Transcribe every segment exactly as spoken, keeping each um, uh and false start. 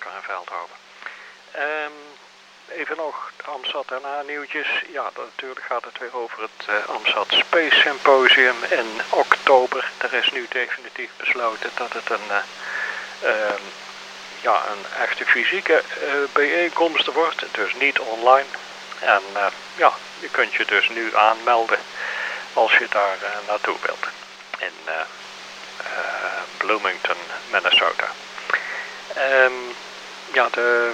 Schrijver en Veldhoven. Um, even nog de AMSAT N A nieuwtjes. Ja, dat, natuurlijk gaat het weer over het uh, AMSAT Space Symposium in oktober. Er is nu definitief besloten dat het een, uh, um, ja, een echte fysieke uh, bijeenkomst wordt, dus niet online. En uh, ja, je kunt je dus nu aanmelden als je daar uh, naartoe wilt. In uh, uh, Bloomington, Minnesota. Um, ja, de,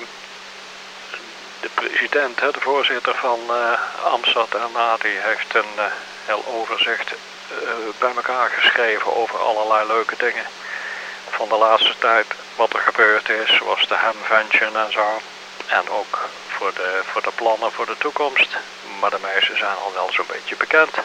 de president, hè, de voorzitter van uh, AMSAT N A, die heeft een uh, heel overzicht uh, bij elkaar geschreven over allerlei leuke dingen van de laatste tijd. Wat er gebeurd is, zoals de Hamvention en zo. En ook voor de, voor de plannen voor de toekomst. Maar de meeste zijn al wel zo'n beetje bekend.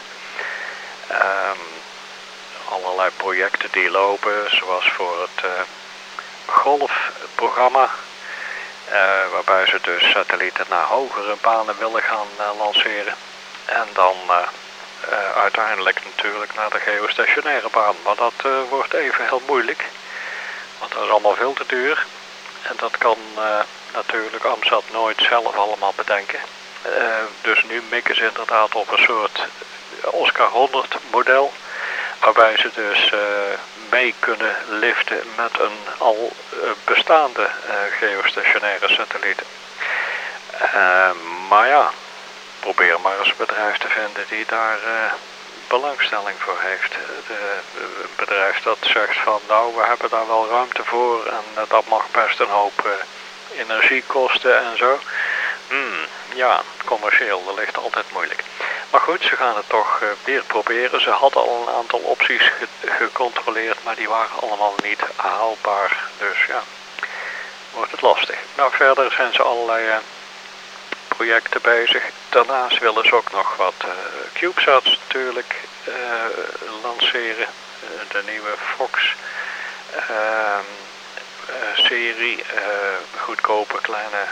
Um, allerlei projecten die lopen, zoals voor het uh, golfprogramma. Uh, waarbij ze dus satellieten naar hogere banen willen gaan uh, lanceren. En dan uh, uh, uiteindelijk natuurlijk naar de geostationaire baan. Maar dat uh, wordt even heel moeilijk. Want dat is allemaal veel te duur. En dat kan uh, natuurlijk AMSAT nooit zelf allemaal bedenken. Uh, dus nu mikken ze inderdaad op een soort Oscar honderd model. Waarbij ze dus uh, mee kunnen liften met een al uh, bestaande uh, geostationaire satelliet. Uh, maar ja, probeer maar eens een bedrijf te vinden die daar uh, belangstelling voor heeft. De, een bedrijf dat zegt van nou, we hebben daar wel ruimte voor en uh, dat mag best een hoop uh, energie kosten en zo. Hmm, ja, commercieel, dat ligt altijd moeilijk. Maar goed, ze gaan het toch uh, weer proberen. Ze hadden al een aantal opties ge gecontroleerd, maar die waren allemaal niet haalbaar. Dus ja, wordt het lastig. Nou, verder zijn ze allerlei uh, projecten bezig. Daarnaast willen ze ook nog wat uh, CubeSats natuurlijk uh, lanceren. Uh, de nieuwe Fox uh, uh, serie, uh, goedkope kleine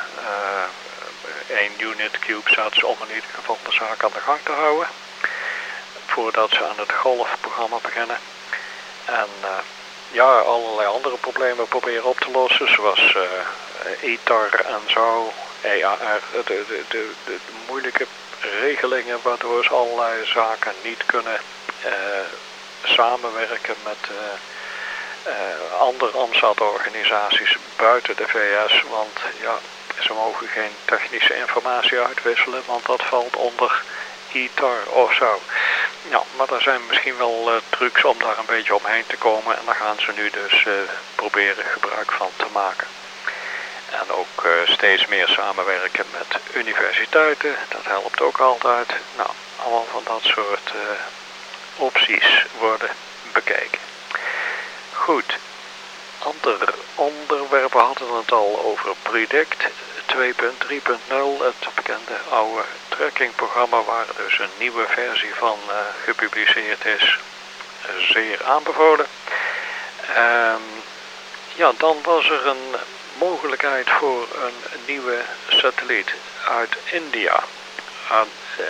uh, één unit CubeSats om in ieder geval de zaak aan de gang te houden. Voordat ze aan het golfprogramma beginnen. En uh, ja, allerlei andere problemen proberen op te lossen, zoals uh, I T A R en zo. E A R, de, de, de, de, de moeilijke regelingen waardoor ze allerlei zaken niet kunnen uh, samenwerken met uh, uh, andere AMSAT-organisaties buiten de V S. Want ja, ze mogen geen technische informatie uitwisselen, want dat valt onder I T A R of zo. Ja, maar er zijn misschien wel uh, trucs om daar een beetje omheen te komen en daar gaan ze nu dus uh, proberen gebruik van te maken. En ook uh, steeds meer samenwerken met universiteiten, dat helpt ook altijd. Nou, allemaal van dat soort uh, opties worden bekeken. Goed, andere onderwerpen hadden het al over Predict twee punt drie punt nul, het bekende oude trackingprogramma waar dus een nieuwe versie van uh, gepubliceerd is. Zeer aanbevolen. Um, ja, dan was er een mogelijkheid voor een nieuwe satelliet uit India. Aan, uh,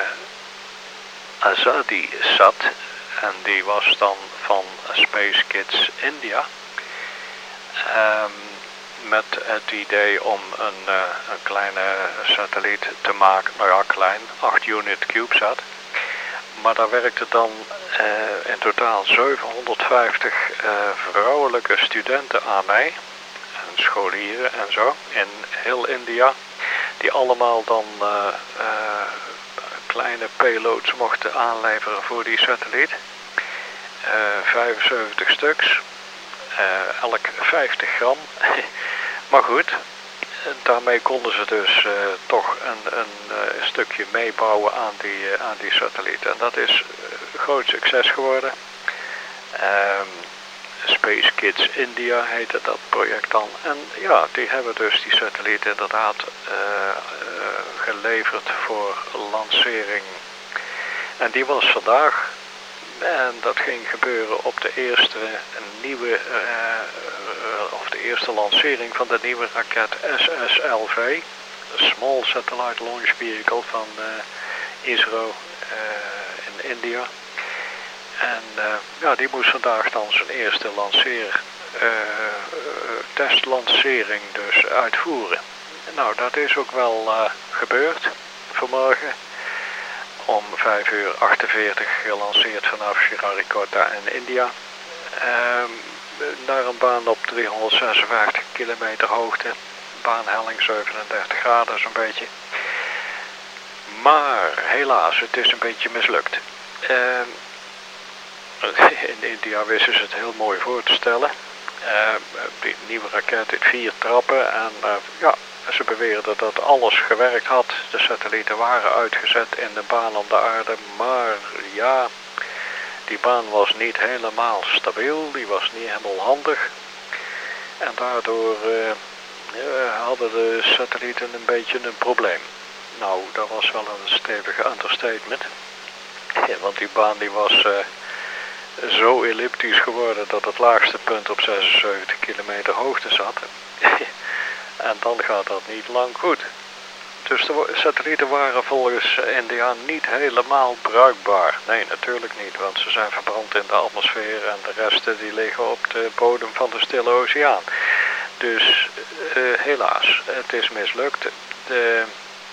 Azadi-sat. En die was dan van Space Kids India. Um, met het idee om een, uh, een kleine satelliet te maken. Nou ja, klein. acht unit CubeSat. Maar daar werkten dan uh, in totaal zevenhonderdvijftig uh, vrouwelijke studenten aan mee. En scholieren en zo. In heel India. Die allemaal dan uh, uh, kleine payloads mochten aanleveren voor die satelliet. Uh, vijfenzeventig stuks. Uh, elk vijftig gram. Maar goed, daarmee konden ze dus uh, toch een, een uh, stukje meebouwen aan die, uh, aan die satelliet. En dat is een groot succes geworden. Um, Space Kids India heette dat project dan. En ja, die hebben dus die satelliet inderdaad uh, uh, geleverd voor lancering. En die was vandaag. En dat ging gebeuren op de eerste nieuwe, uh, uh, of de eerste lancering van de nieuwe raket S S L V. Small Satellite Launch Vehicle van uh, ISRO uh, in India. En uh, ja, die moest vandaag dan zijn eerste lanceer uh, testlancering dus uitvoeren. Nou, dat is ook wel uh, gebeurd vanmorgen. Om vijf uur achtenveertig gelanceerd vanaf Sriharikota in India. Uh, naar een baan op driehonderdzesenvijftig kilometer hoogte. Baanhelling zevenendertig graden zo'n beetje. Maar helaas, het is een beetje mislukt. Uh, in India wisten ze het heel mooi voor te stellen. Uh, die nieuwe raket heeft vier trappen en uh, ja, ze beweerden dat alles gewerkt had. De satellieten waren uitgezet in de baan om de aarde, maar ja, die baan was niet helemaal stabiel, die was niet helemaal handig. En daardoor uh, uh, hadden de satellieten een beetje een probleem. Nou, dat was wel een stevige understatement. Ja, want die baan die was uh, zo elliptisch geworden dat het laagste punt op zesenzeventig kilometer hoogte zat. En dan gaat dat niet lang goed. Dus de satellieten waren volgens India niet helemaal bruikbaar. Nee, natuurlijk niet, want ze zijn verbrand in de atmosfeer en de resten die liggen op de bodem van de Stille Oceaan. Dus uh, helaas, het is mislukt. De,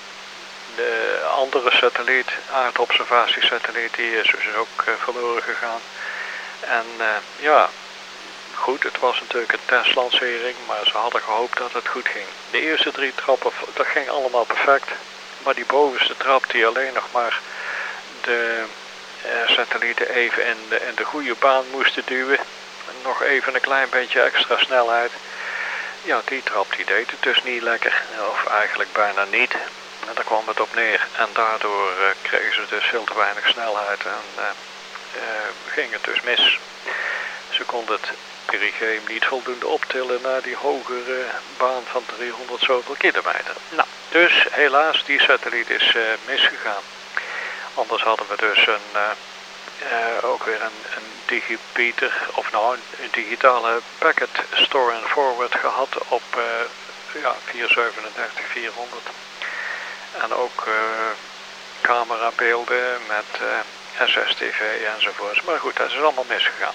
de andere satelliet, aardobservatiesatelliet, die is dus ook uh, verloren gegaan. En uh, ja... Goed, het was natuurlijk een testlancering, maar ze hadden gehoopt dat het goed ging. De eerste drie trappen, dat ging allemaal perfect. Maar die bovenste trap die alleen nog maar de eh, satellieten even in de, in de goede baan moesten duwen. Nog even een klein beetje extra snelheid. Ja, die trap die deed het dus niet lekker. Of eigenlijk bijna niet. En daar kwam het op neer. En daardoor uh, kregen ze dus veel te weinig snelheid en uh, uh, ging het dus mis. Ze konden het perigee niet voldoende optillen naar die hogere baan van driehonderd zoveel kilometer. Nou, dus helaas, die satelliet is uh, misgegaan. Anders hadden we dus een, uh, uh, ook weer een, een digipeater, of nou een digitale packet store and forward gehad op uh, ja, vierhonderdzevenendertig vierhonderd. En ook uh, camerabeelden met uh, S S T V enzovoorts. Maar goed, dat is allemaal misgegaan.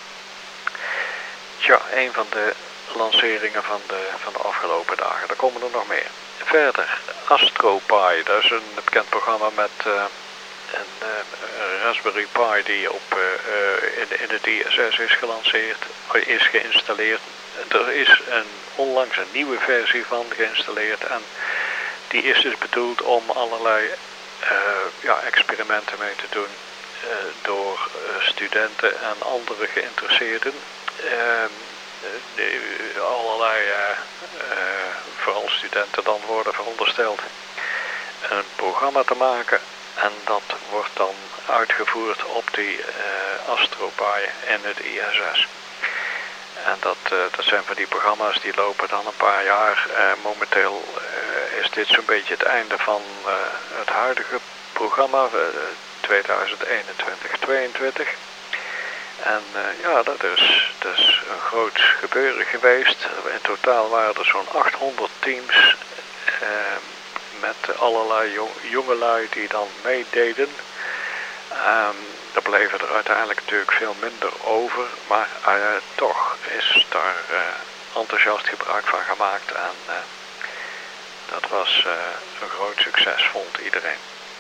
Tja, een van de lanceringen van de, van de afgelopen dagen. Er komen er nog meer. Verder, AstroPi. Dat is een bekend programma met uh, een uh, Raspberry Pi die op, uh, uh, in, in het I S S is gelanceerd, is geïnstalleerd. Er is een, onlangs een nieuwe versie van geïnstalleerd en die is dus bedoeld om allerlei uh, ja, experimenten mee te doen uh, door uh, studenten en andere geïnteresseerden. Uh, die, allerlei, uh, uh, vooral studenten dan worden verondersteld, een programma te maken en dat wordt dan uitgevoerd op die uh, AstroPi in het I S S. En dat, uh, dat zijn van die programma's die lopen dan een paar jaar. Uh, momenteel uh, is dit zo'n beetje het einde van uh, het huidige programma, uh, tweeduizend eenentwintig tweeëntwintig. En uh, ja, dat is, dat is een groot gebeuren geweest. In totaal waren er zo'n achthonderd teams uh, met allerlei jong, jongelui die dan meededen. Um, er bleven er uiteindelijk natuurlijk veel minder over, maar uh, toch is daar uh, enthousiast gebruik van gemaakt en uh, dat was uh, een groot succes, vond iedereen.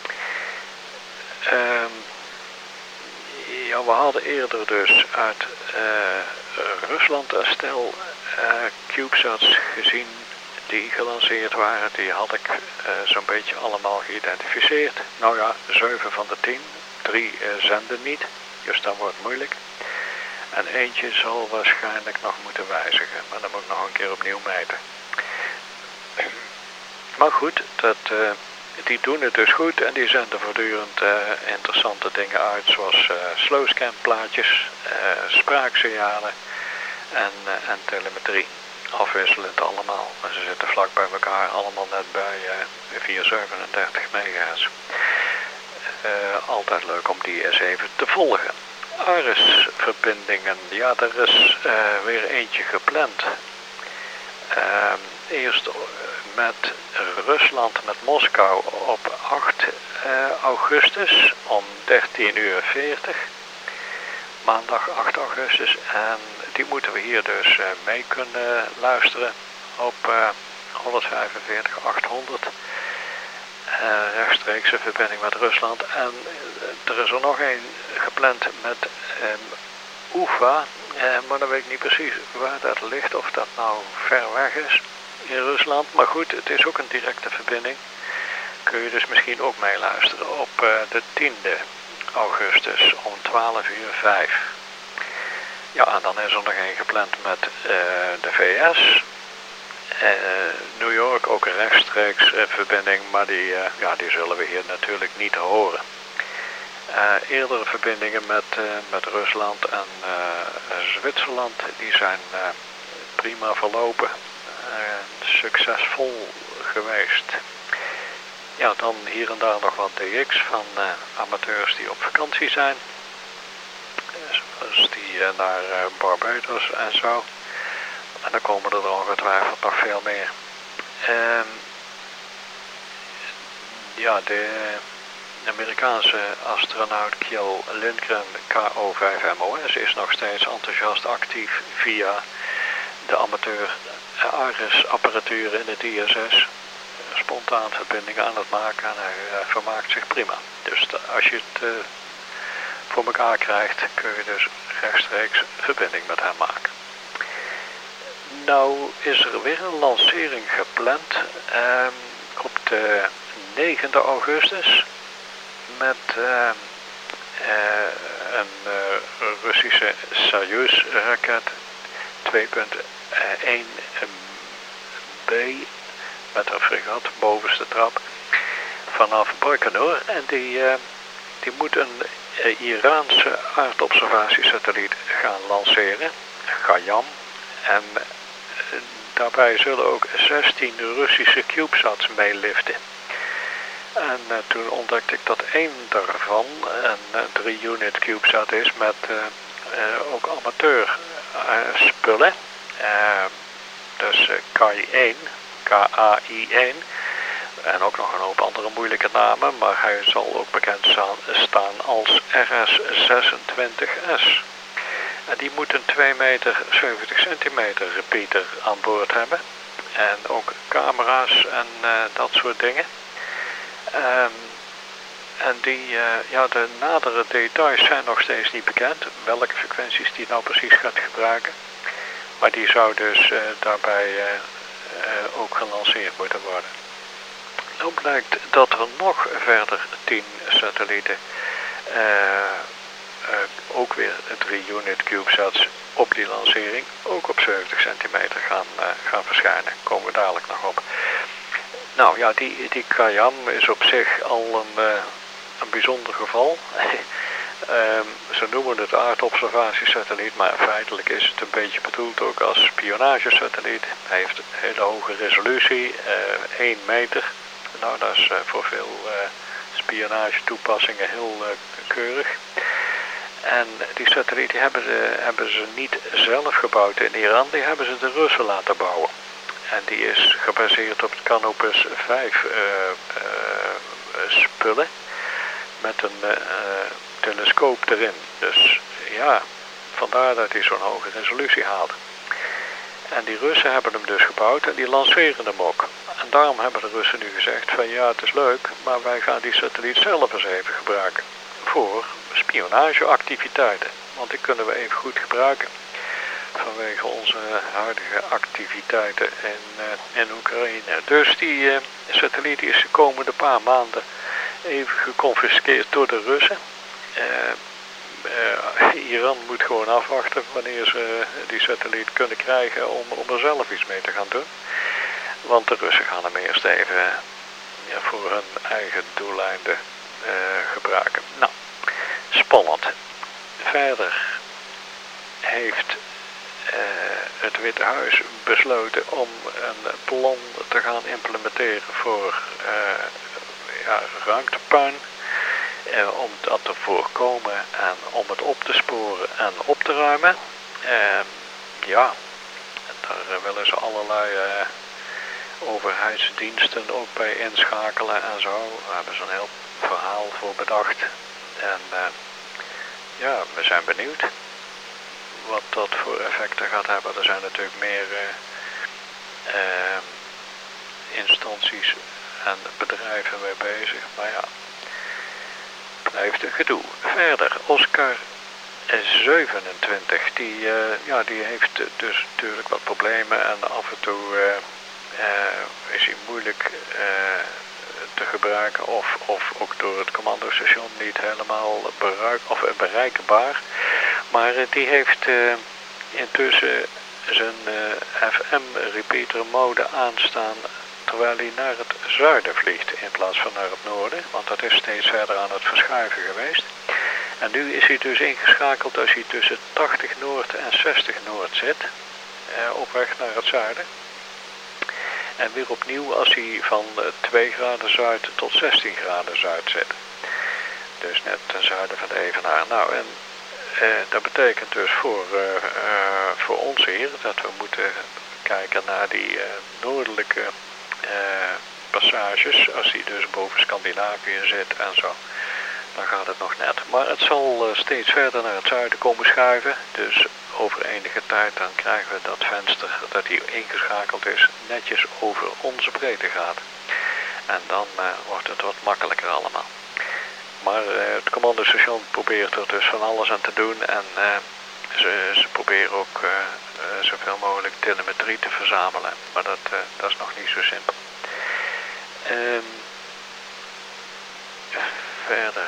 Um, Ja, we hadden eerder dus uit uh, Rusland een stel uh, CubeSats gezien die gelanceerd waren. Die had ik uh, zo'n beetje allemaal geïdentificeerd. Nou ja, zeven van de tien. Drie uh, zenden niet, dus dat wordt moeilijk. En eentje zal waarschijnlijk nog moeten wijzigen, maar dan moet ik nog een keer opnieuw meten. Maar goed, dat... Uh, Die doen het dus goed en die zenden voortdurend uh, interessante dingen uit, zoals uh, slowscan plaatjes, uh, spraaksignalen en, uh, en telemetrie. Afwisselend allemaal. En ze zitten vlak bij elkaar, allemaal net bij uh, vierhonderdzevenendertig megahertz. Uh, altijd leuk om die eens even te volgen. ARIS-verbindingen, ja, er is uh, weer eentje gepland. Uh, eerst... Uh, met Rusland, met Moskou op acht augustus om dertien uur veertig. Maandag acht augustus. En die moeten we hier dus uh, mee kunnen luisteren op uh, honderdvijfenveertig achthonderd. Uh, rechtstreekse verbinding met Rusland. En uh, er is er nog een gepland met um, Ufa, uh, maar dan weet ik niet precies waar dat ligt, of dat nou ver weg is in Rusland. Maar goed, het is ook een directe verbinding. Kun je dus misschien ook meeluisteren op uh, de tiende augustus om twaalf uur vijf. Ja, en dan is er nog een gepland met uh, de V S. Uh, New York, ook een rechtstreeks uh, verbinding, maar die, uh, ja, die zullen we hier natuurlijk niet horen. Uh, eerdere verbindingen met, uh, met Rusland en uh, Zwitserland, die zijn uh, prima verlopen, uh, succesvol geweest. Ja, dan hier en daar nog wat D X van uh, amateurs die op vakantie zijn. Zoals die uh, naar uh, Barbados en zo. En dan komen er ongetwijfeld nog veel meer. Um, ja, de Amerikaanse astronaut Kjell Lindgren K O vijf M O S is nog steeds enthousiast actief via de amateur Ares apparatuur in het I S S. Spontaan verbindingen aan het maken en hij uh, vermaakt zich prima. Dus de, als je het uh, voor elkaar krijgt, kun je dus rechtstreeks verbinding met hem maken. Nou is er weer een lancering gepland um, op de negende augustus met uh, uh, een uh, Russische Soyuz raket twee punt één B met een fregat bovenste trap vanaf Baikonur. En die, uh, die moet een uh, Iraanse aardobservatiesatelliet gaan lanceren, Gayam. En uh, daarbij zullen ook zestien Russische CubeSats meeliften. En uh, toen ontdekte ik dat één daarvan een uh, drie unit CubeSat is met uh, uh, ook amateur uh, spullen. Uh, dus uh, K I één, K A I één. En ook nog een hoop andere moeilijke namen, maar hij zal ook bekend staan als R S zesentwintig S. En die moet een twee meter zeventig centimeter repeater aan boord hebben. En ook camera's en uh, dat soort dingen. Um, en die, uh, ja, de nadere details zijn nog steeds niet bekend. Welke frequenties die nou precies gaat gebruiken. Maar die zou dus uh, daarbij uh, uh, ook gelanceerd moeten worden. Nou blijkt dat er nog verder tien satellieten, uh, uh, ook weer drie unit CubeSats op die lancering, ook op zeventig centimeter gaan, uh, gaan verschijnen. Komen we dadelijk nog op. Nou ja, die, die Gayam is op zich al een, uh, een bijzonder geval. um, ze noemen het aardobservatiesatelliet, maar feitelijk is het een beetje bedoeld ook als spionagesatelliet. Hij heeft een hele hoge resolutie, uh, één meter. Nou, dat is uh, voor veel uh, spionagetoepassingen heel uh, keurig. En die satelliet die hebben, ze, hebben ze niet zelf gebouwd in Iran, die hebben ze de Russen laten bouwen. En die is gebaseerd op het Canopus vijf uh, uh, spullen met een uh, telescoop erin. Dus ja, vandaar dat hij zo'n hoge resolutie haalt. En die Russen hebben hem dus gebouwd en die lanceren hem ook. En daarom hebben de Russen nu gezegd van ja, het is leuk, maar wij gaan die satelliet zelf eens even gebruiken voor spionageactiviteiten. Want die kunnen we even goed gebruiken vanwege onze huidige activiteiten in, uh, in Oekraïne. Dus die uh, satelliet is de komende paar maanden even geconfiskeerd door de Russen. Uh, uh, Iran moet gewoon afwachten wanneer ze die satelliet kunnen krijgen om, om er zelf iets mee te gaan doen. Want de Russen gaan hem eerst even ja, voor hun eigen doeleinden uh, gebruiken. Nou, spannend. Verder heeft uh, het Witte Huis besloten om een plan te gaan implementeren voor uh, ja, ruimtepuin. Uh, om dat te voorkomen en om het op te sporen en op te ruimen. Uh, ja, daar willen ze allerlei uh, overheidsdiensten ook bij inschakelen en zo. Daar hebben ze een heel verhaal voor bedacht. En uh, ja, we zijn benieuwd. wat dat voor effecten gaat hebben. Er zijn natuurlijk meer uh, uh, instanties en bedrijven mee bezig. Maar ja, blijft een gedoe. Verder, Oscar zevenentwintig, die, uh, ja, die heeft dus natuurlijk wat problemen en af en toe uh, uh, is hij moeilijk uh, te gebruiken of, of ook door het commandostation niet helemaal bereik, of bereikbaar. Maar uh, die heeft uh, intussen zijn uh, F M repeater mode aanstaan terwijl hij naar het zuiden vliegt in plaats van naar het noorden, want dat is steeds verder aan het verschuiven geweest. En nu is hij dus ingeschakeld als hij tussen tachtig Noord en zestig Noord zit, eh, op weg naar het zuiden. En weer opnieuw als hij van twee graden zuid tot zestien graden zuid zit. Dus net ten zuiden van de evenaar. Nou, en eh, dat betekent dus voor, uh, uh, voor ons hier dat we moeten kijken naar die uh, noordelijke uh, passages, als hij dus boven Scandinavië zit en zo. Dan gaat het nog net. Maar het zal uh, steeds verder naar het zuiden komen schuiven. Dus over enige tijd dan krijgen we dat venster dat hij ingeschakeld is netjes over onze breedte gaat. En dan uh, wordt het wat makkelijker allemaal. Maar uh, het commandostation probeert er dus van alles aan te doen. En uh, ze, ze proberen ook uh, uh, zoveel mogelijk telemetrie te verzamelen. Maar dat, uh, dat is nog niet zo simpel. Um, Verder,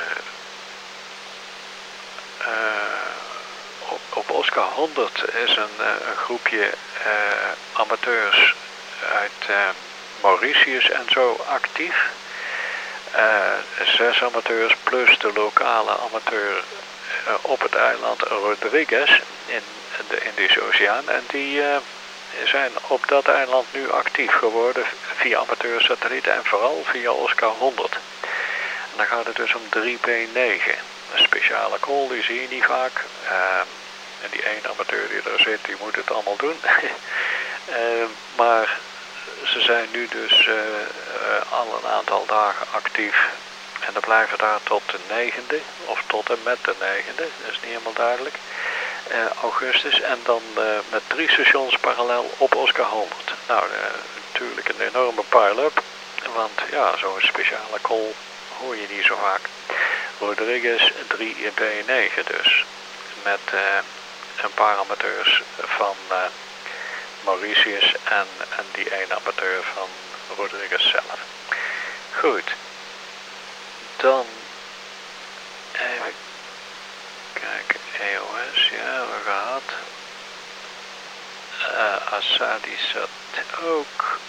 uh, op, op Oscar honderd is een, uh, een groepje uh, amateurs uit uh, Mauritius en zo actief. Uh, zes amateurs plus de lokale amateur uh, op het eiland Rodrigues in de Indische Oceaan. En die uh, zijn op dat eiland nu actief geworden via amateursatellieten en vooral via Oscar honderd. Dan gaat het dus om drie P negen. Een speciale call, die zie je niet vaak. Uh, en die ene amateur die er zit, die moet het allemaal doen. uh, maar ze zijn nu dus uh, uh, al een aantal dagen actief. En dan blijven daar tot de negende, of tot en met de negende, dat is niet helemaal duidelijk. Uh, augustus. En dan uh, met drie stations parallel op Oscar honderd. Nou, uh, natuurlijk een enorme pile-up. Want ja, zo'n speciale call hoor je niet zo vaak. Rodrigues drie P negen dus. Met uh, een paar amateurs van uh, Mauritius en, en die ene amateur van Rodrigues zelf. Goed. Dan even kijken. E O S, ja, we gehad. Uh, Asadi zat ook.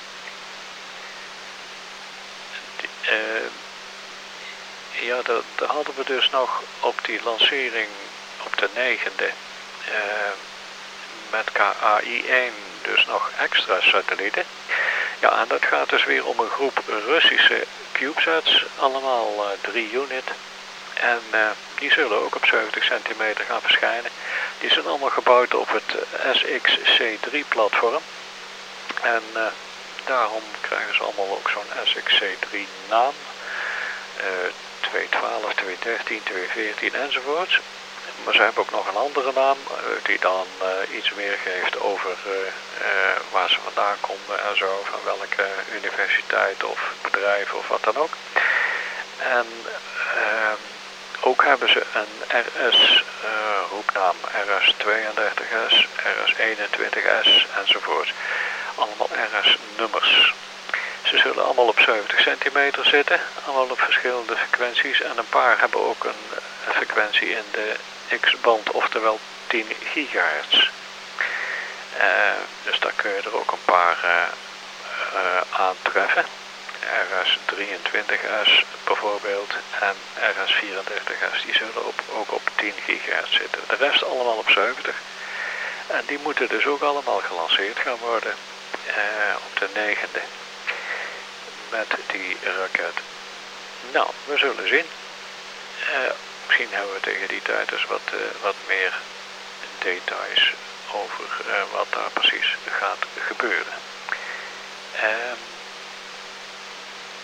Die, uh, Ja, dat, dat hadden we dus nog op die lancering op de negende uh, met K A I één dus nog extra satellieten. Ja, en dat gaat dus weer om een groep Russische CubeSats, allemaal uh, drie unit. En uh, die zullen ook op zeventig centimeter gaan verschijnen. Die zijn allemaal gebouwd op het S X C drie platform. En uh, daarom krijgen ze allemaal ook zo'n S X C drie naam. Uh, twee twaalf, twee dertien, twee veertien enzovoorts. Maar ze hebben ook nog een andere naam uh, die dan uh, iets meer geeft over uh, uh, waar ze vandaan komen en zo, van welke universiteit of bedrijf of wat dan ook. En uh, ook hebben ze een R S uh, roepnaam, R S tweeëndertig S, R S eenentwintig S enzovoorts. Allemaal R S nummers. Ze zullen allemaal op zeventig centimeter zitten, allemaal op verschillende frequenties. En een paar hebben ook een, een frequentie in de X-band, oftewel tien gigahertz. Uh, dus daar kun je er ook een paar uh, uh, aantreffen. R S drieëntwintig S bijvoorbeeld en R S vierendertig S, die zullen op, ook op tien gigahertz zitten. De rest allemaal op zeventig. En die moeten dus ook allemaal gelanceerd gaan worden uh, op de negende. Met die raket. Nou, we zullen zien. Uh, misschien hebben we tegen die tijd dus wat, uh, wat meer details over uh, wat daar precies gaat gebeuren. Um,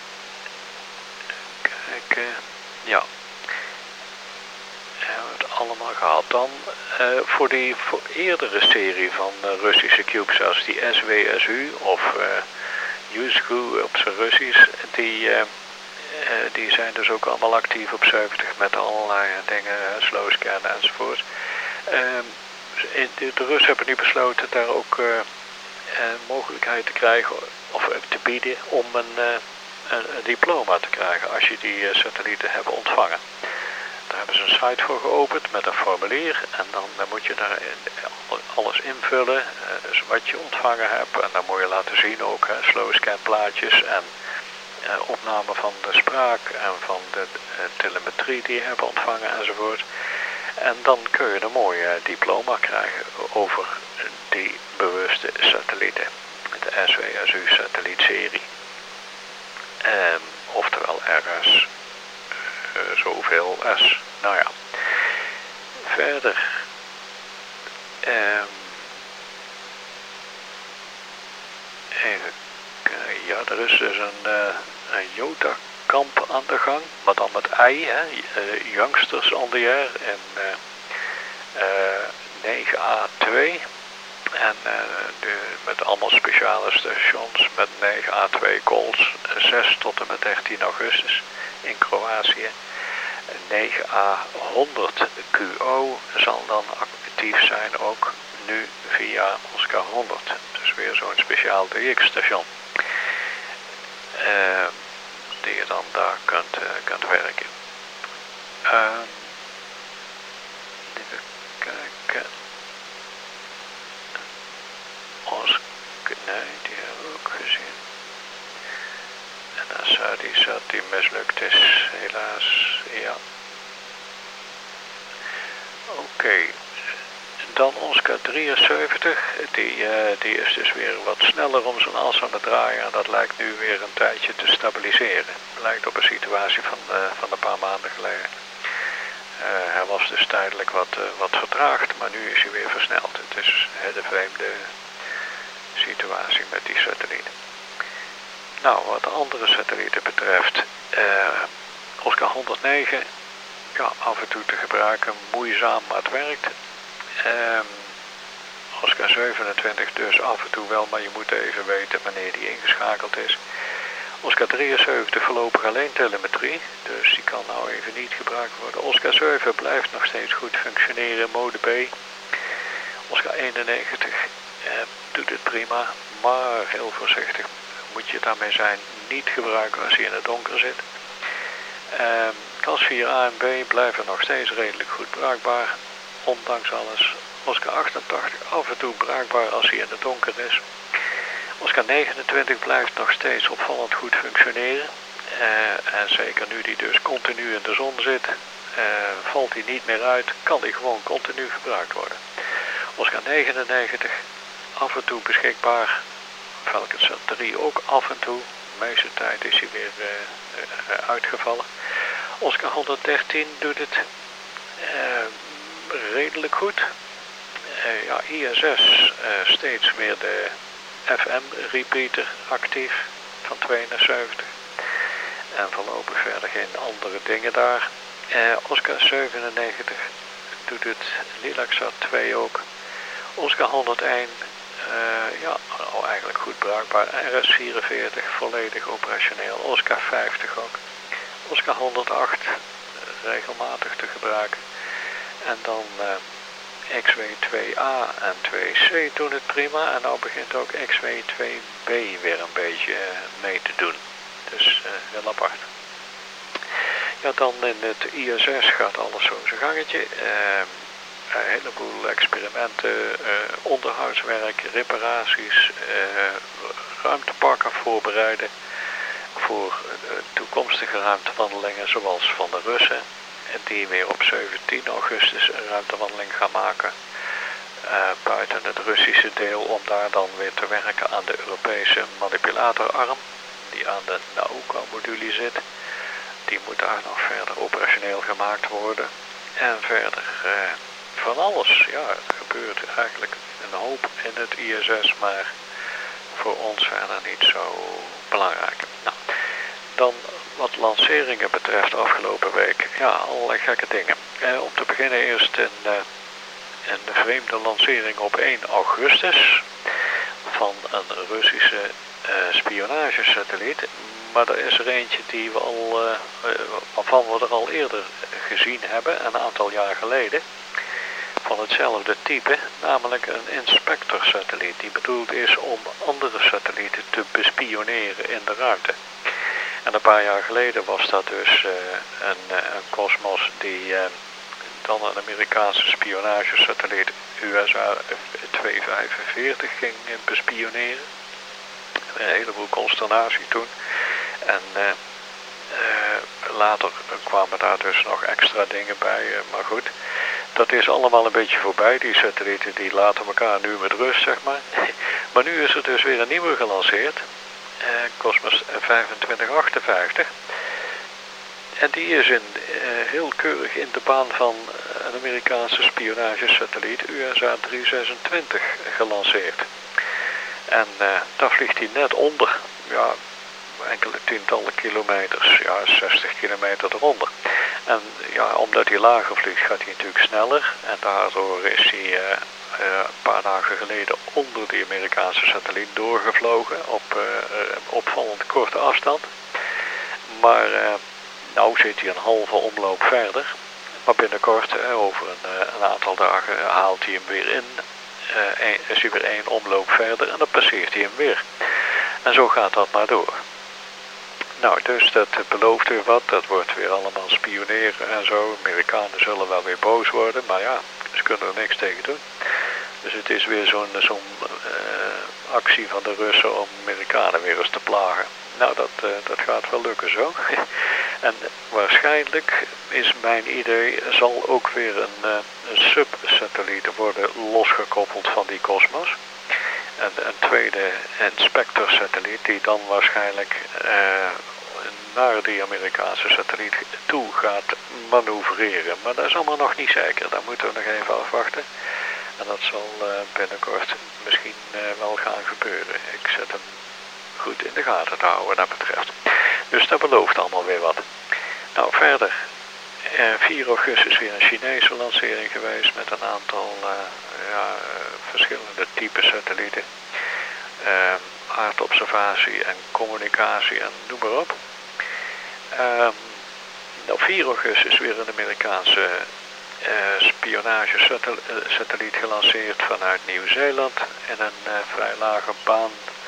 kijken. Ja. We hebben het allemaal allemaal gehad. Dan uh, voor die voor eerdere serie van uh, Russische CubeSats, die S W S U of uh, Yuzhgu op zijn Russisch, die, uh, uh, die zijn dus ook allemaal actief op zeventig met allerlei dingen, uh, slow scan enzovoort. Uh, de, de Russen hebben nu besloten daar ook uh, een mogelijkheid te krijgen of uh, te bieden om een, uh, een, een diploma te krijgen als je die uh, satellieten hebt ontvangen. Daar hebben ze een site voor geopend met een formulier en dan, dan moet je daar alles invullen, uh, dus wat je ontvangen hebt en dan moet je laten zien ook hè, slow scan plaatjes en uh, opname van de spraak en van de uh, telemetrie die je hebt ontvangen enzovoort. En dan kun je een mooi uh, diploma krijgen over die bewuste satellieten, de S W S U satellietserie. Um, oftewel R S uh, zoveel S. Nou ja, verder. Um, even kijken. Ja, er is dus een, uh, een Jota-kamp aan de gang, maar dan met I, hè, uh, Youngsters on the Air en uh, uh, negen A twee. En uh, de, met allemaal speciale stations met negen A twee calls, zes tot en met dertien augustus in Kroatië. negen A honderd Q O zal dan actief zijn ook nu via Oscar honderd. Dus weer zo'n speciaal D X-station. Uh, die je dan daar kunt, uh, kunt werken. Uh, even kijken. Oscar, nee, die hebben we ook gezien. En dan zou die zat die mislukt is, helaas, ja. Oké, okay. Dan Oscar drieënzeventig, die, uh, die is dus weer wat sneller om zijn as aan het draaien en dat lijkt nu weer een tijdje te stabiliseren. Lijkt op een situatie van, uh, van een paar maanden geleden. Uh, hij was dus tijdelijk wat, uh, wat vertraagd, maar nu is hij weer versneld. Het is uh, de vreemde situatie met die satellieten. Nou, wat de andere satellieten betreft, uh, Oscar honderdnegen, ja, af en toe te gebruiken, moeizaam, maar het werkt. Um, Oscar zevenentwintig dus af en toe wel, maar je moet even weten wanneer die ingeschakeld is. Oscar drieënzeventig voorlopig alleen telemetrie, dus die kan nou even niet gebruikt worden. Oscar zeven blijft nog steeds goed functioneren, mode B. Oscar eenennegentig eh, doet het prima, maar heel voorzichtig moet je daarmee zijn. Niet gebruiken als hij in het donker zit. Eh, Cas vier A en B blijven nog steeds redelijk goed bruikbaar, ondanks alles. Oscar achtentachtig af en toe bruikbaar als hij in het donker is. Oscar negenentwintig blijft nog steeds opvallend goed functioneren. Uh, en zeker nu die dus continu in de zon zit, uh, valt hij niet meer uit, kan hij gewoon continu gebruikt worden. Oscar negenennegentig af en toe beschikbaar. Falconsat drie ook af en toe. De meeste tijd is hij weer uh, uh, uitgevallen. Oscar honderddertien doet het uh, redelijk goed. Uh, ja, I S S uh, steeds weer de F M repeater actief van tweeënzeventig. En voorlopig verder geen andere dingen daar. Uh, Oscar zevenennegentig doet het, Lilacsat twee ook. Oscar honderdéén, uh, ja, al eigenlijk goed bruikbaar. R S vierenveertig volledig operationeel. Oscar vijftig ook. Oscar honderdacht uh, regelmatig te gebruiken. En dan uh, X W twee A en twee C doen het prima. En nou begint ook X W twee B weer een beetje uh, mee te doen. Dus uh, heel apart. Ja, dan in het I S S gaat alles zo zijn gangetje. Uh, een heleboel experimenten, uh, onderhoudswerk, reparaties, uh, ruimteparken voorbereiden voor uh, toekomstige ruimtewandelingen zoals van de Russen. Die weer op zeventien augustus een ruimtewandeling gaan maken uh, buiten het Russische deel om daar dan weer te werken aan de Europese manipulatorarm die aan de Nauka-module zit. Die moet daar nog verder operationeel gemaakt worden. En verder uh, van alles. Ja, het gebeurt eigenlijk een hoop in het I S S, maar voor ons verder niet zo belangrijk. Nou, dan wat lanceringen betreft afgelopen week, ja, allerlei gekke dingen. Eh, om te beginnen eerst een, uh, een vreemde lancering op één augustus van een Russische uh, spionagesatelliet. Maar er is er eentje die we al, uh, waarvan we er al eerder gezien hebben, een aantal jaar geleden. Van hetzelfde type, namelijk een inspectorsatelliet die bedoeld is om andere satellieten te bespioneren in de ruimte. En een paar jaar geleden was dat dus uh, een, een Cosmos die uh, dan een Amerikaanse spionagesatelliet U S A tweehonderdvijfenveertig ging bespioneren. Een heleboel consternatie toen. En uh, uh, later kwamen daar dus nog extra dingen bij, uh, maar goed. Dat is allemaal een beetje voorbij, die satellieten die laten elkaar nu met rust, zeg maar. Maar nu is er dus weer een nieuwe gelanceerd, eh, Cosmos vijfentwintig achtenvijftig. En die is in, eh, heel keurig in de baan van een Amerikaanse spionagesatelliet U S A driehonderdzesentwintig gelanceerd. En eh, daar vliegt hij net onder, ja, enkele tientallen kilometers, ja, zestig kilometer eronder. En ja, omdat hij lager vliegt gaat hij natuurlijk sneller. En daardoor is hij uh, uh, een paar dagen geleden onder die Amerikaanse satelliet doorgevlogen op uh, uh, opvallend korte afstand. Maar uh, nou zit hij een halve omloop verder. Maar binnenkort, uh, over een, uh, een aantal dagen, uh, haalt hij hem weer in. Uh, een, is hij weer één omloop verder en dan passeert hij hem weer. En zo gaat dat maar door. Nou, dus dat belooft weer wat, dat wordt weer allemaal spioneren en zo. Amerikanen zullen wel weer boos worden, maar ja, ze kunnen er niks tegen doen. Dus het is weer zo'n zo'n uh, actie van de Russen om Amerikanen weer eens te plagen. Nou, dat, uh, dat gaat wel lukken zo. En waarschijnlijk is mijn idee, zal ook weer een, uh, een subsatelliet worden losgekoppeld van die Cosmos. En een tweede inspectorsatelliet die dan waarschijnlijk uh, naar die Amerikaanse satelliet toe gaat manoeuvreren. Maar dat is allemaal nog niet zeker, daar moeten we nog even afwachten. En dat zal uh, binnenkort misschien uh, wel gaan gebeuren. Ik zet hem goed in de gaten te houden wat dat betreft. Dus dat belooft allemaal weer wat. Nou, verder. Uh, vier augustus weer een Chinese lancering geweest met een aantal uh, ja, verschillende type satellieten. Uh, aardobservatie en communicatie en noem maar op. Uh, op vier augustus weer een Amerikaanse uh, spionagesatelliet gelanceerd vanuit Nieuw-Zeeland in een uh, vrij lage baan.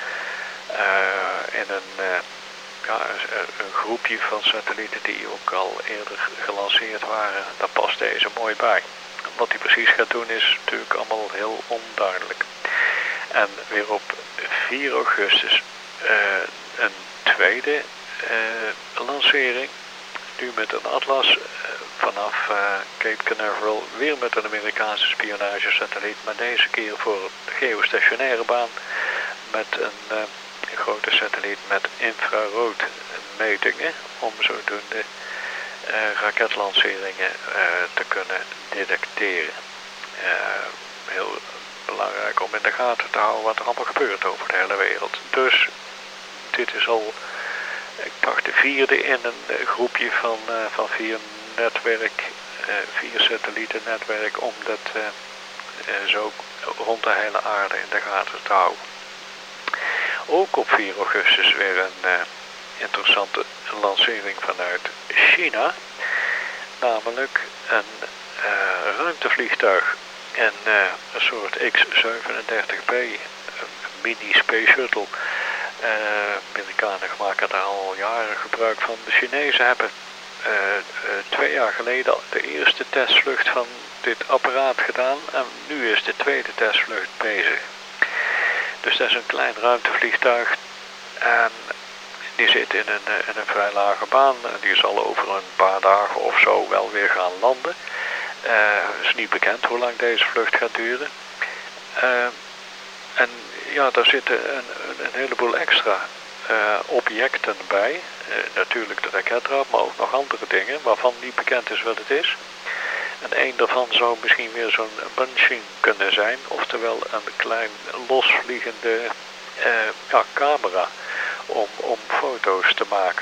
Uh, in een, uh, ja, een groepje van satellieten die ook al eerder gelanceerd waren. Daar past deze mooi bij. Wat hij precies gaat doen is natuurlijk allemaal heel onduidelijk. En weer op vier augustus uh, een tweede uh, lancering. Nu met een Atlas uh, vanaf uh, Cape Canaveral. Weer met een Amerikaanse spionagesatelliet. Maar deze keer voor de geostationaire baan. Met een uh, grote satelliet met infraroodmetingen. Om zodoende uh, raketlanceringen uh, te kunnen detecteren. Uh, heel belangrijk om in de gaten te houden wat er allemaal gebeurt over de hele wereld. Dus dit is al, ik dacht de vierde in een uh, groepje van, uh, van vier netwerk, uh, vier satellietennetwerk om dat uh, uh, zo rond de hele aarde in de gaten te houden. Ook op vier augustus weer een uh, interessante lancering vanuit China. Namelijk een uh, ruimtevliegtuig en uh, een soort X zevenendertig B, een mini space shuttle. Uh, Amerikanen maken daar al jaren gebruik van. De Chinezen hebben uh, uh, twee jaar geleden de eerste testvlucht van dit apparaat gedaan en nu is de tweede testvlucht bezig. Dus dat is een klein ruimtevliegtuig en die zit in een, in een vrij lage baan en die zal over een paar dagen of zo wel weer gaan landen. Het uh, is niet bekend hoe lang deze vlucht gaat duren. Uh, en ja, daar zitten een, een heleboel extra uh, objecten bij. Uh, natuurlijk de rakettrap, maar ook nog andere dingen waarvan niet bekend is wat het is. En een daarvan zou misschien weer zo'n bunching kunnen zijn, oftewel een klein losvliegende uh, ja, camera om, om foto's te maken.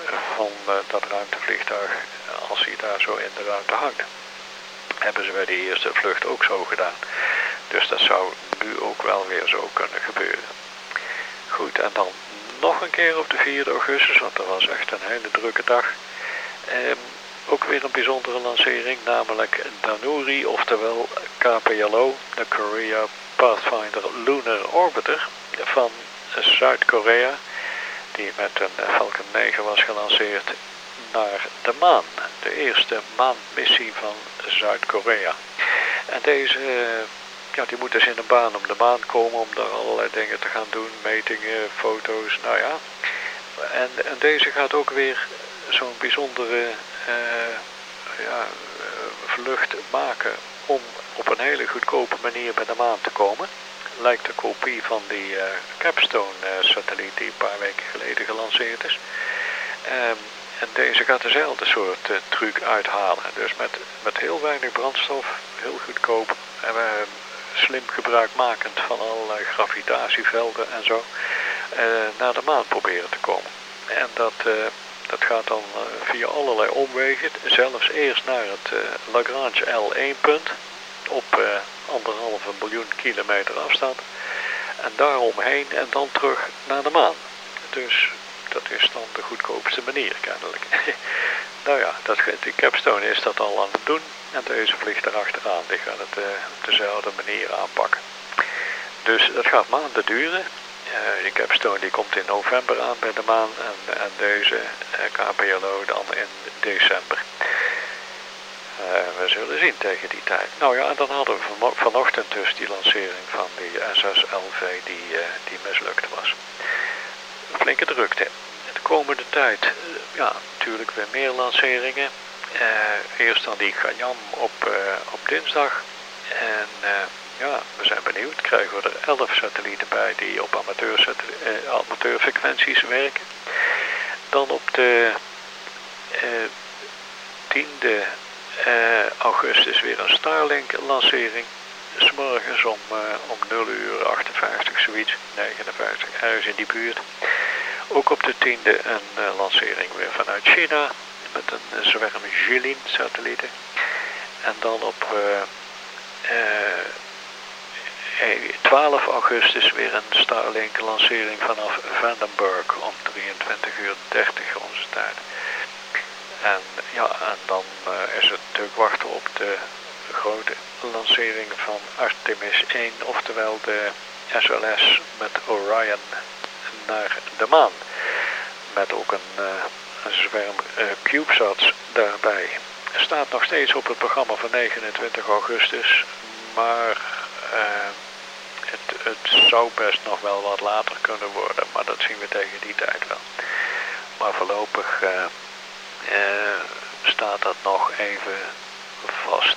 van uh, dat ruimtevliegtuig als hij daar zo in de ruimte hangt. Hebben ze bij de eerste vlucht ook zo gedaan. Dus dat zou nu ook wel weer zo kunnen gebeuren. Goed, en dan nog een keer op de vierde augustus, want dat was echt een hele drukke dag. Um, ook weer een bijzondere lancering, namelijk Danuri, oftewel K P L O, de Korea Pathfinder Lunar Orbiter van Zuid-Korea, die met een Falcon negen was gelanceerd naar de maan. De eerste maanmissie van Zuid-Korea. En deze, ja, die moet dus in een baan om de maan komen om daar allerlei dingen te gaan doen, metingen, foto's, nou ja. En, en deze gaat ook weer zo'n bijzondere uh, ja, vlucht maken om op een hele goedkope manier bij de maan te komen. Lijkt een kopie van die uh, Capstone-satelliet uh, die een paar weken geleden gelanceerd is. Um, en deze gaat dezelfde soort uh, truc uithalen. Dus met, met heel weinig brandstof, heel goedkoop en uh, slim gebruikmakend van allerlei gravitatievelden en zo uh, naar de maan proberen te komen. En dat, uh, dat gaat dan uh, via allerlei omwegen, zelfs eerst naar het uh, Lagrange L één punt op uh, anderhalve miljoen kilometer afstand. En daaromheen en dan terug naar de maan. Dus dat is dan de goedkoopste manier kennelijk. Nou ja, dat, die Capstone is dat al aan het doen. En deze vliegt erachteraan. Die gaat het uh, op dezelfde manier aanpakken. Dus dat gaat maanden duren. Uh, die Capstone die komt in november aan bij de maan. En, en deze uh, K P L O dan in december. Uh, we zullen zien tegen die tijd. Nou ja, en dan hadden we van, vanochtend dus die lancering van die S S L V die, uh, die mislukt was. Een flinke drukte. De komende tijd, uh, ja, natuurlijk weer meer lanceringen. Uh, eerst dan die Ganyam op, uh, op dinsdag. En uh, ja, we zijn benieuwd. Krijgen we er elf satellieten bij die op amateur uh, amateurfrequenties werken. Dan op de uh, tiende Uh, augustus weer een Starlink lancering. 's Morgens om, uh, om nul uur achtenvijftig zoiets, negenenvijftig, ergens in die buurt. Ook op de tiende een uh, lancering weer vanuit China met een uh, zwerm Jilin satellieten. En dan op uh, uh, twaalf augustus weer een Starlink lancering vanaf Vandenberg om drieëntwintig uur dertig onze tijd. En ja, en dan uh, is het natuurlijk wachten op de grote lancering van Artemis één, oftewel de S L S met Orion naar de maan. Met ook een, uh, een zwerm uh, CubeSats daarbij. Er staat nog steeds op het programma van negenentwintig augustus, maar uh, het, het zou best nog wel wat later kunnen worden, maar dat zien we tegen die tijd wel. Maar voorlopig Uh, Uh, staat dat nog even vast.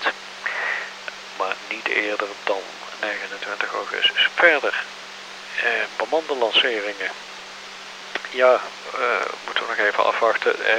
Maar niet eerder dan negenentwintig augustus. Verder, uh, bemande lanceringen. Ja, uh, moeten we nog even afwachten. Uh,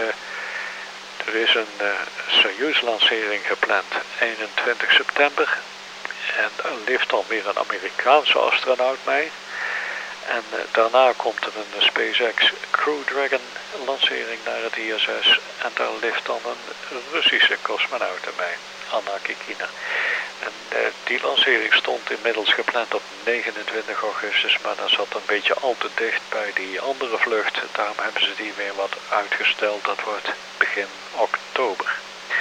er is een uh, Soyuz-lancering gepland, eenentwintig september. En daar lift dan weer een Amerikaanse astronaut mee. En uh, daarna komt er een SpaceX Crew Dragon lancering naar het I S S. En daar lift dan een Russische cosmonaut mee, Anna Kikina. En uh, die lancering stond inmiddels gepland op negenentwintig augustus, maar dat zat een beetje al te dicht bij die andere vlucht. Daarom hebben ze die weer wat uitgesteld. Dat wordt begin oktober.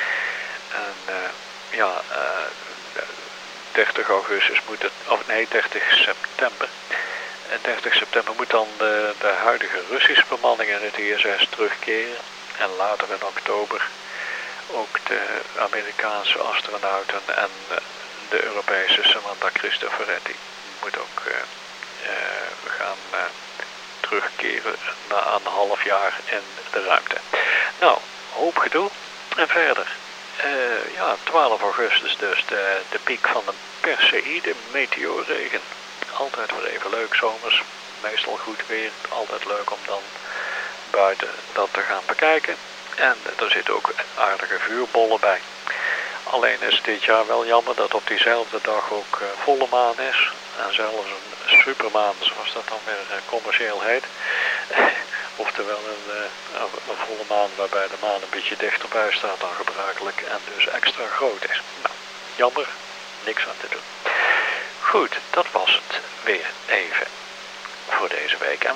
En uh, ja, uh, dertig augustus moet het, of nee, dertig september. En dertig september moet dan de, de huidige Russische bemanning in het I S S terugkeren. En later in oktober ook de Amerikaanse astronauten en de Europese Samantha Cristoforetti moet ook uh, uh, gaan uh, terugkeren na een half jaar in de ruimte. Nou, hoop gedoe. En verder, uh, ja, twaalf augustus dus de, de piek van de Perseïde meteoorregen. Altijd weer even leuk zomers, meestal goed weer, altijd leuk om dan buiten dat te gaan bekijken. En er zitten ook aardige vuurbollen bij. Alleen is het dit jaar wel jammer dat op diezelfde dag ook uh, volle maan is. En zelfs een supermaan, zoals dat dan weer uh, commercieel heet. Oftewel een, uh, een volle maan waarbij de maan een beetje dichterbij staat dan gebruikelijk en dus extra groot is. Nou, jammer, niks aan te doen. Goed, dat was het weer even voor deze week. En